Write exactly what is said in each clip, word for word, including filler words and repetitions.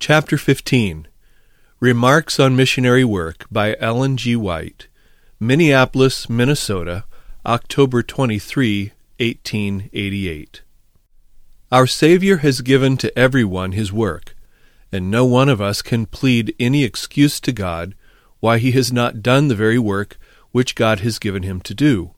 Chapter fifteen. Remarks on Missionary Work by Ellen G. White, Minneapolis, Minnesota, October twenty-third, eighteen eighty-eight. Our Savior has given to everyone his work, and no one of us can plead any excuse to God why he has not done the very work which God has given him to do.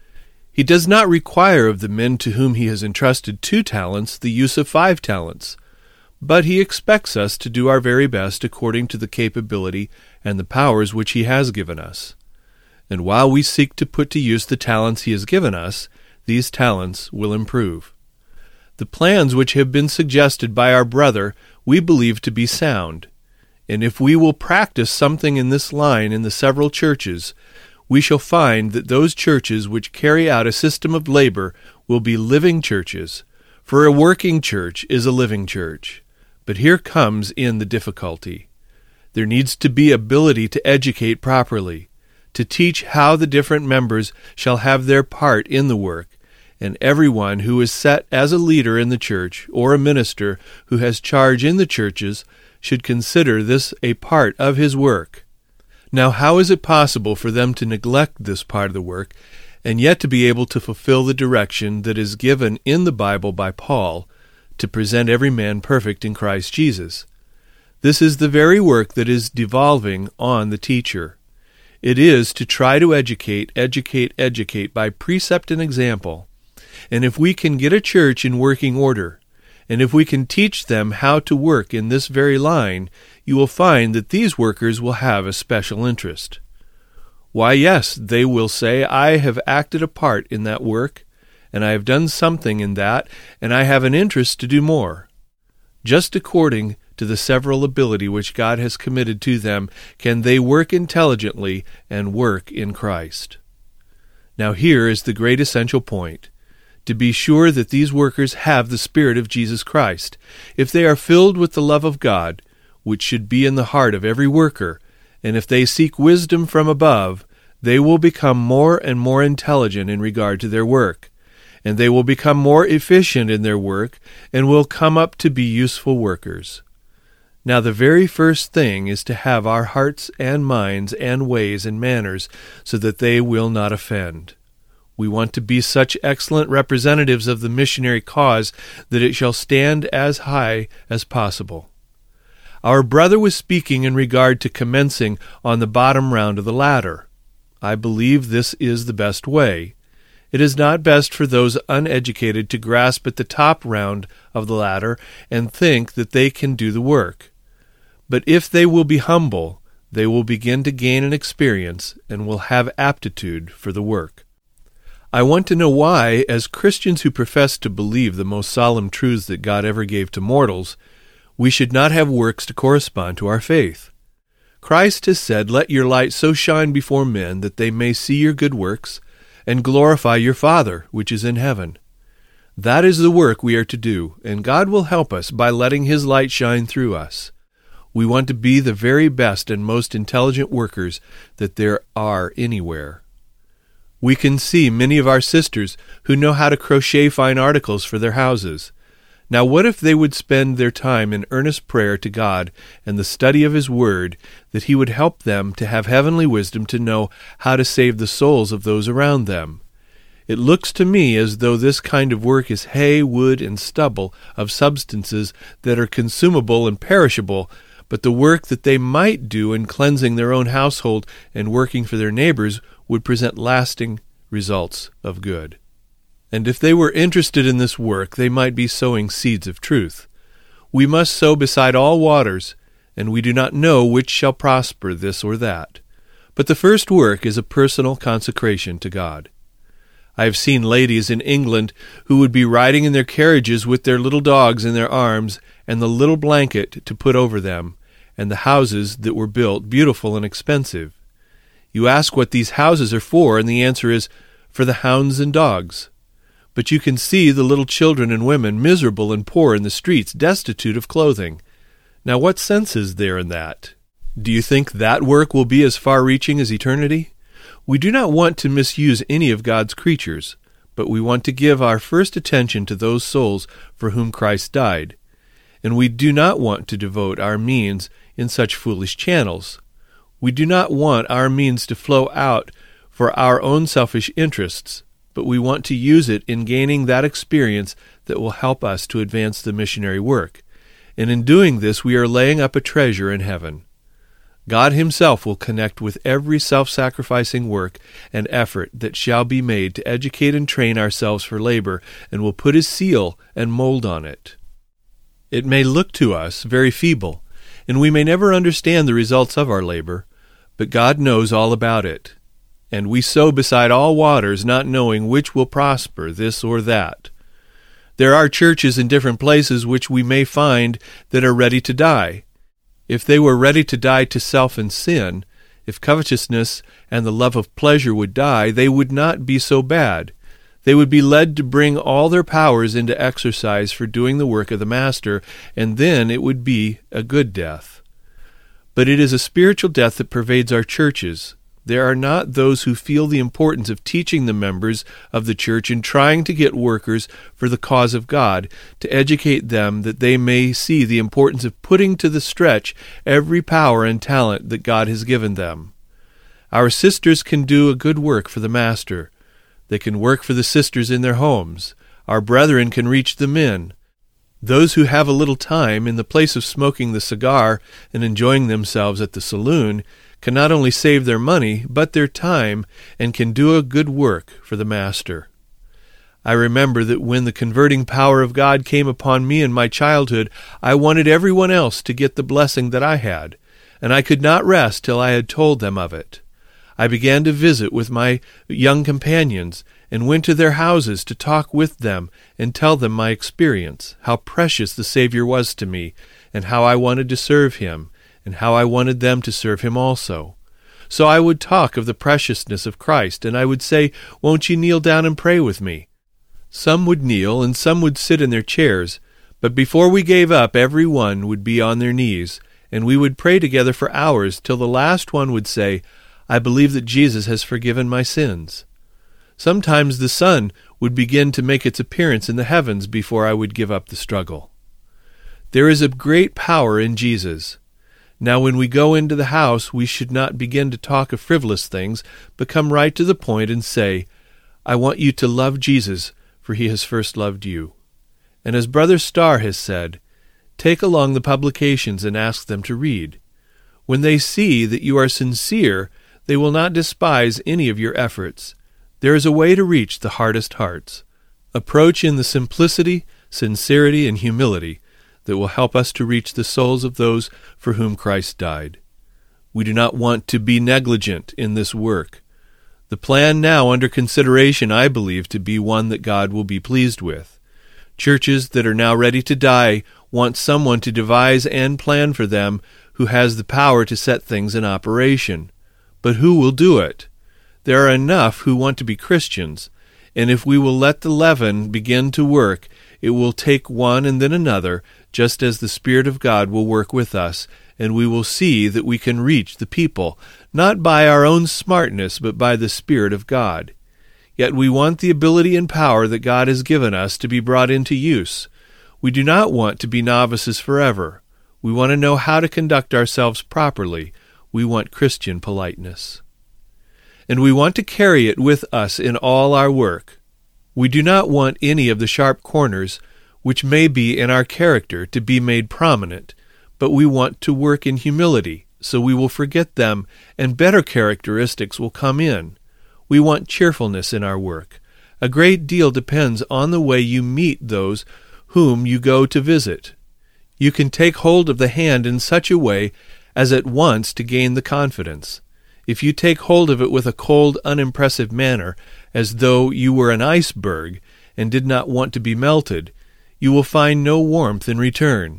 He does not require of the men to whom he has entrusted two talents the use of five talents, but he expects us to do our very best according to the capability and the powers which he has given us. And while we seek to put to use the talents he has given us, these talents will improve. The plans which have been suggested by our brother we believe to be sound, and if we will practice something in this line in the several churches, we shall find that those churches which carry out a system of labor will be living churches, for a working church is a living church. But here comes in the difficulty. There needs to be ability to educate properly, to teach how the different members shall have their part in the work, and everyone who is set as a leader in the church or a minister who has charge in the churches should consider this a part of his work. Now, how is it possible for them to neglect this part of the work and yet to be able to fulfill the direction that is given in the Bible by Paul to present every man perfect in Christ Jesus? This is the very work that is devolving on the teacher. It is to try to educate, educate, educate by precept and example. And if we can get a church in working order, and if we can teach them how to work in this very line, you will find that these workers will have a special interest. Why, yes, they will say, I have acted a part in that work, and I have done something in that, and I have an interest to do more. Just according to the several ability which God has committed to them, can they work intelligently and work in Christ. Now here is the great essential point. To be sure that these workers have the Spirit of Jesus Christ. If they are filled with the love of God, which should be in the heart of every worker, and if they seek wisdom from above, they will become more and more intelligent in regard to their work, and they will become more efficient in their work, and will come up to be useful workers. Now the very first thing is to have our hearts and minds and ways and manners so that they will not offend. We want to be such excellent representatives of the missionary cause that it shall stand as high as possible. Our brother was speaking in regard to commencing on the bottom round of the ladder. I believe this is the best way. It is not best for those uneducated to grasp at the top round of the ladder and think that they can do the work. But if they will be humble, they will begin to gain an experience and will have aptitude for the work. I want to know why, as Christians who profess to believe the most solemn truths that God ever gave to mortals, we should not have works to correspond to our faith. Christ has said, Let your light so shine before men that they may see your good works and glorify your Father which is in heaven. That is the work we are to do, and God will help us by letting his light shine through us. We want to be the very best and most intelligent workers that there are anywhere. We can see many of our sisters who know how to crochet fine articles for their houses. Now what if they would spend their time in earnest prayer to God and the study of his word, that he would help them to have heavenly wisdom to know how to save the souls of those around them? It looks to me as though this kind of work is hay, wood, and stubble of substances that are consumable and perishable, but the work that they might do in cleansing their own household and working for their neighbors would present lasting results of good. And if they were interested in this work, they might be sowing seeds of truth. We must sow beside all waters, and we do not know which shall prosper, this or that. But the first work is a personal consecration to God. I have seen ladies in England who would be riding in their carriages with their little dogs in their arms and the little blanket to put over them, and the houses that were built beautiful and expensive. You ask what these houses are for, and the answer is, for the hounds and dogs. But you can see the little children and women miserable and poor in the streets, destitute of clothing. Now what sense is there in that? Do you think that work will be as far-reaching as eternity? We do not want to misuse any of God's creatures, but we want to give our first attention to those souls for whom Christ died. and we do not want to devote our means in such foolish channels. We do not want our means to flow out for our own selfish interests, but we want to use it in gaining that experience that will help us to advance the missionary work. And in doing this, we are laying up a treasure in heaven. God himself will connect with every self-sacrificing work and effort that shall be made to educate and train ourselves for labor, and will put his seal and mold on it. It may look to us very feeble, and we may never understand the results of our labor, but God knows all about it. And we sow beside all waters, not knowing which will prosper, this or that. There are churches in different places which we may find that are ready to die. If they were ready to die to self and sin, if covetousness and the love of pleasure would die, they would not be so bad. They would be led to bring all their powers into exercise for doing the work of the Master, and then it would be a good death. But it is a spiritual death that pervades our churches. There are not those who feel the importance of teaching the members of the church and trying to get workers for the cause of God, to educate them that they may see the importance of putting to the stretch every power and talent that God has given them. Our sisters can do a good work for the Master. They can work for the sisters in their homes. Our brethren can reach the men. Those who have a little time, in the place of smoking the cigar and enjoying themselves at the saloon, can not only save their money, but their time, and can do a good work for the Master. I remember that when the converting power of God came upon me in my childhood, I wanted everyone else to get the blessing that I had, and I could not rest till I had told them of it. I began to visit with my young companions, and went to their houses to talk with them and tell them my experience, how precious the Savior was to me, and how I wanted to serve him, and how I wanted them to serve him also. So I would talk of the preciousness of Christ, and I would say, "Won't you kneel down and pray with me?" Some would kneel, and some would sit in their chairs, but before we gave up, every one would be on their knees, and we would pray together for hours, till the last one would say, "I believe that Jesus has forgiven my sins." Sometimes the sun would begin to make its appearance in the heavens before I would give up the struggle. There is a great power in Jesus. Now when we go into the house, we should not begin to talk of frivolous things, but come right to the point and say, "I want you to love Jesus, for he has first loved you." And as Brother Starr has said, take along the publications and ask them to read. When they see that you are sincere, they will not despise any of your efforts. There is a way to reach the hardest hearts. Approach in the simplicity, sincerity, and humility that will help us to reach the souls of those for whom Christ died. We do not want to be negligent in this work. The plan now under consideration I believe to be one that God will be pleased with. Churches that are now ready to die want someone to devise and plan for them who has the power to set things in operation. But who will do it? There are enough who want to be Christians, and if we will let the leaven begin to work, it will take one and then another, just as the Spirit of God will work with us, and we will see that we can reach the people, not by our own smartness, but by the Spirit of God. Yet we want the ability and power that God has given us to be brought into use. We do not want to be novices forever. We want to know how to conduct ourselves properly. We want Christian politeness. And we want to carry it with us in all our work. We do not want any of the sharp corners which may be in our character to be made prominent, but we want to work in humility, so we will forget them, and better characteristics will come in. We want cheerfulness in our work. A great deal depends on the way you meet those whom you go to visit. You can take hold of the hand in such a way as at once to gain the confidence. If you take hold of it with a cold, unimpressive manner, as though you were an iceberg and did not want to be melted, you will find no warmth in return.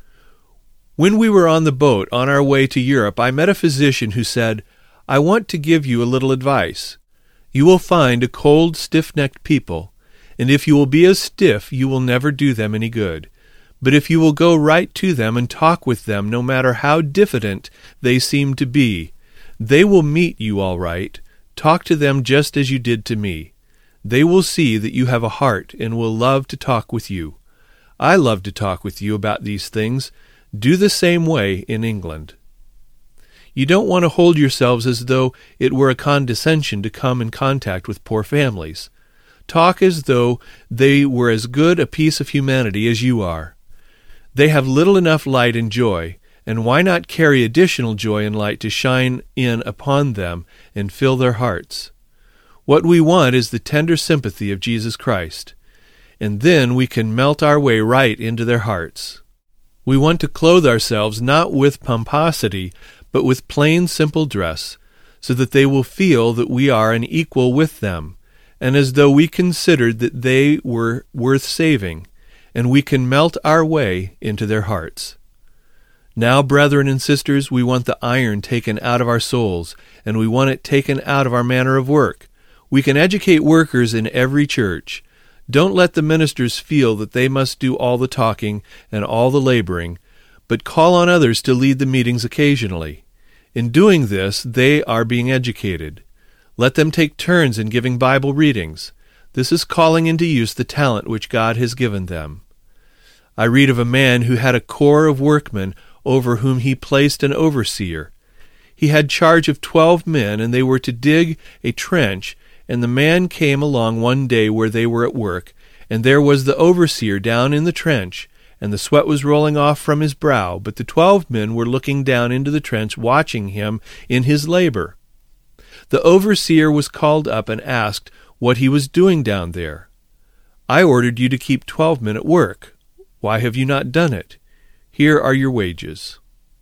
When we were on the boat on our way to Europe, I met a physician who said, "I want to give you a little advice. You will find a cold, stiff-necked people, and if you will be as stiff, you will never do them any good. But if you will go right to them and talk with them, no matter how diffident they seem to be, they will meet you all right. Talk to them just as you did to me. They will see that you have a heart and will love to talk with you. I love to talk with you about these things. Do the same way in England. You don't want to hold yourselves as though it were a condescension to come in contact with poor families. Talk as though they were as good a piece of humanity as you are. They have little enough light and joy, and why not carry additional joy and light to shine in upon them and fill their hearts? What we want is the tender sympathy of Jesus Christ, and then we can melt our way right into their hearts. We want to clothe ourselves not with pomposity, but with plain, simple dress, so that they will feel that we are an equal with them, and as though we considered that they were worth saving, and we can melt our way into their hearts. Now, brethren and sisters, we want the iron taken out of our souls, and we want it taken out of our manner of work. We can educate workers in every church. Don't let the ministers feel that they must do all the talking and all the laboring, but call on others to lead the meetings occasionally. In doing this, they are being educated. Let them take turns in giving Bible readings. This is calling into use the talent which God has given them. I read of a man who had a corps of workmen over whom he placed an overseer. He had charge of twelve men, and they were to dig a trench, and the man came along one day where they were at work, and there was the overseer down in the trench, and the sweat was rolling off from his brow, but the twelve men were looking down into the trench, watching him in his labor. The overseer was called up and asked what he was doing down there. I ordered you to keep twelve men at work. Why have you not done it? Here are your wages.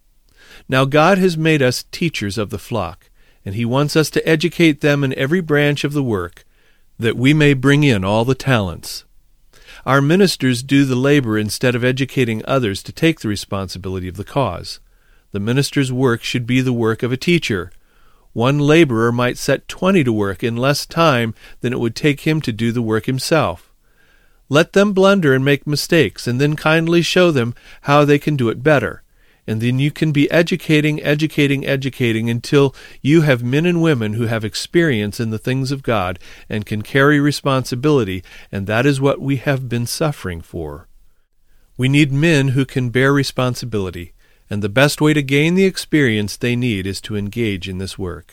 Now God has made us teachers of the flock, and he wants us to educate them in every branch of the work, that we may bring in all the talents. Our ministers do the labor instead of educating others to take the responsibility of the cause. The minister's work should be the work of a teacher. One laborer might set twenty to work in less time than it would take him to do the work himself. Let them blunder and make mistakes, and then kindly show them how they can do it better. And then you can be educating, educating, educating until you have men and women who have experience in the things of God and can carry responsibility, and that is what we have been suffering for. We need men who can bear responsibility, and the best way to gain the experience they need is to engage in this work.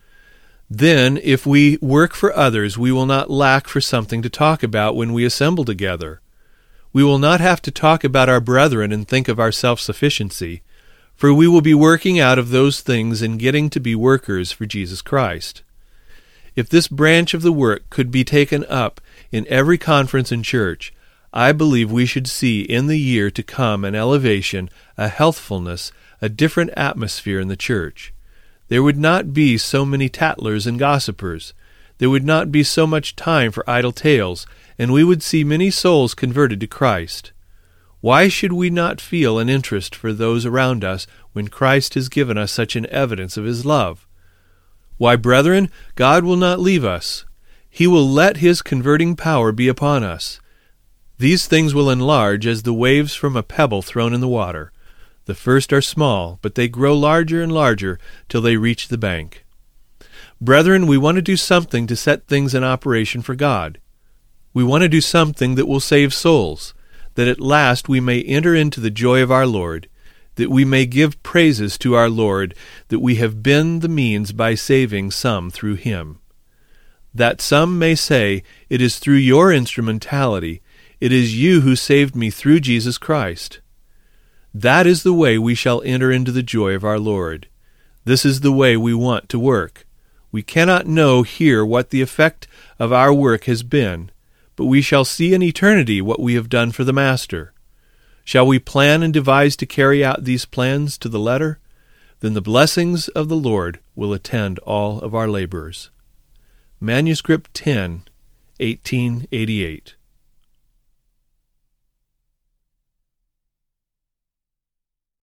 Then, if we work for others, we will not lack for something to talk about when we assemble together. We will not have to talk about our brethren and think of our self-sufficiency, for we will be working out of those things and getting to be workers for Jesus Christ. If this branch of the work could be taken up in every conference and church, I believe we should see in the year to come an elevation, a healthfulness, a different atmosphere in the church. There would not be so many tattlers and gossipers. There would not be so much time for idle tales, and we would see many souls converted to Christ. Why should we not feel an interest for those around us when Christ has given us such an evidence of his love? Why, brethren, God will not leave us. He will let his converting power be upon us. These things will enlarge as the waves from a pebble thrown in the water. The first are small, but they grow larger and larger till they reach the bank. Brethren, we want to do something to set things in operation for God. We want to do something that will save souls, that at last we may enter into the joy of our Lord, that we may give praises to our Lord, that we have been the means by saving some through him. That some may say, it is through your instrumentality, it is you who saved me through Jesus Christ. That is the way we shall enter into the joy of our Lord. This is the way we want to work. We cannot know here what the effect of our work has been, but we shall see in eternity what we have done for the Master. Shall we plan and devise to carry out these plans to the letter? Then the blessings of the Lord will attend all of our labors. Manuscript ten, eighteen eighty-eight.